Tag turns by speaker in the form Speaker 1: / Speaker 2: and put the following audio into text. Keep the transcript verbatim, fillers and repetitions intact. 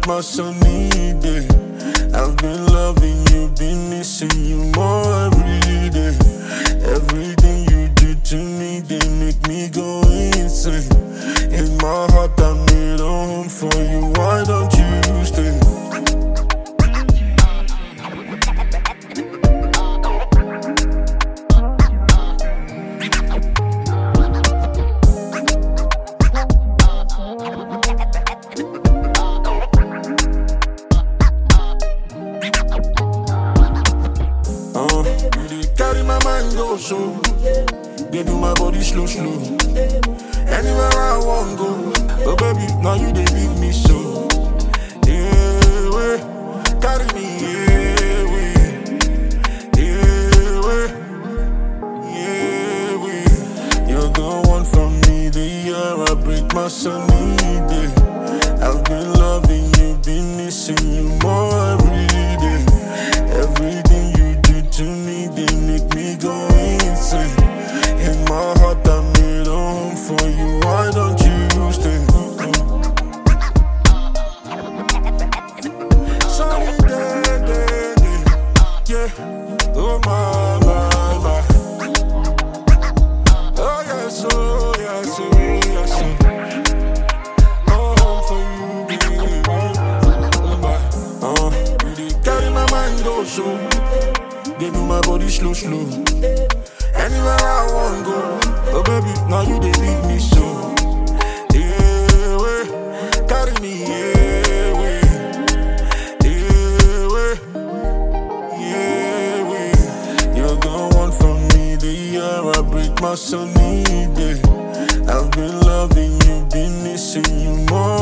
Speaker 1: my sunny day. I've been loving you, been missing you more every day. Everything you do to me, they make me go insane. In my heart, I made a home for you. Why don't you stay? Uh, they carry my mind go so. They do my body slow, slow. Anywhere I want go, oh baby, now you they leave me so. Yeah, way, carry me, yeah, way, yeah, way, yeah, way. You're the one for me, the year I break my sunny day. I've been loving you, been missing you more every day. Everything you do to me, they make me go insane. In my heart, I made a home for you. Why don't you stay? Sunny day, day, day. Yeah. Oh my, my, my. Oh yes, oh yes, oh yes. Oh, home for you, baby. Oh my. Uh, they carry my mind go so. They do my body slow, slow. Anywhere I want go, oh baby, now you they leave me so. Yeah, way, carry me, yeah, way, yeah, way, yeah, way. You're the one for me, the year I break my sunny day. I've been loving you, been missing you more